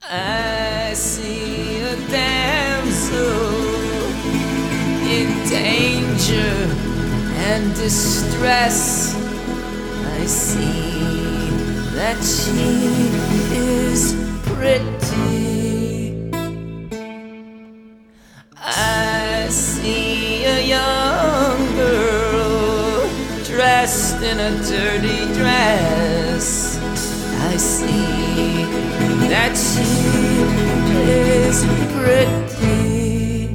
I see a damsel in danger and distress. I see that she is pretty. I see a young girl dressed in a dirty dress. I see that she is pretty.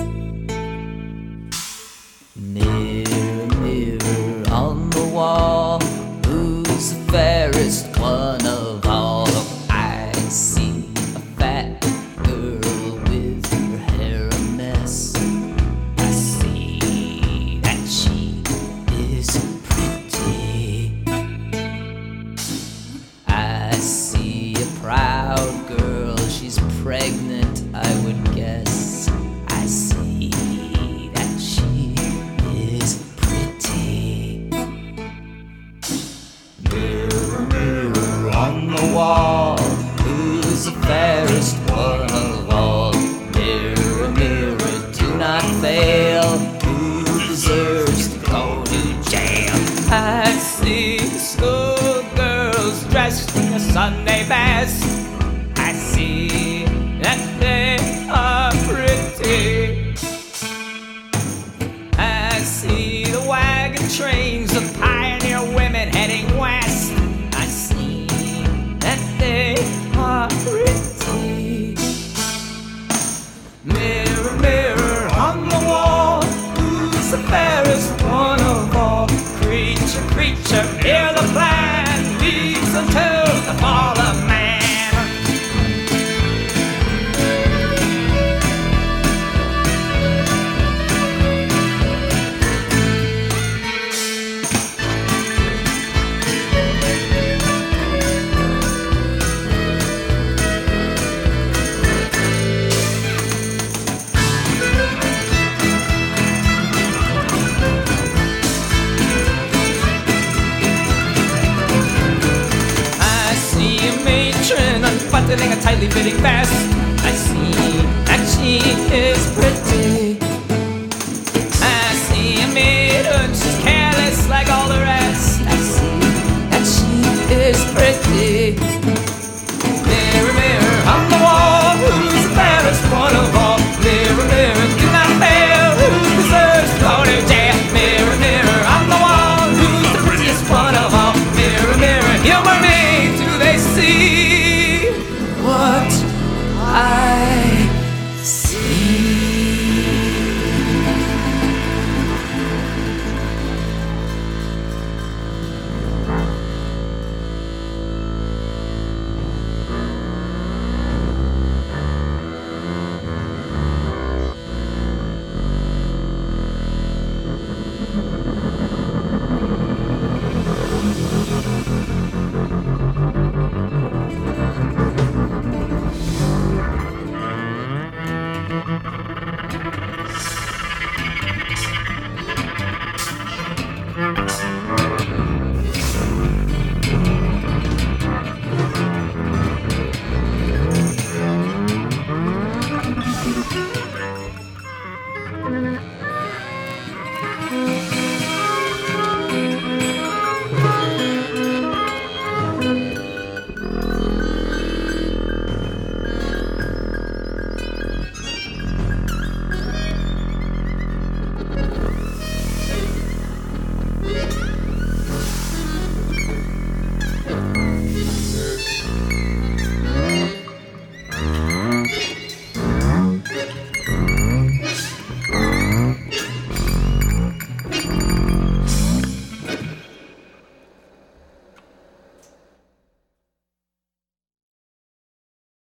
Mirror, mirror on the wall, who's the fairest one of all? I see a fat girl with her hair a mess. I see that she is pretty. I see a proud girl, she's pregnant, I would guess. I see that she is pretty. Mirror, mirror on the wall, who's the fairest one of all? Mirror, mirror, do not fail, who deserves to go to jail? I see schoolgirls dressed in a Sunday best. I see that they are pretty. I see the wagon trains of pioneer women heading west. I see that they are pretty. Mirror, mirror on the wall, who's the fairest one of all? Creature, creature, hear the plan, leads until the fall of man. Unbuttoning a tightly fitting vest. I see that she is pretty.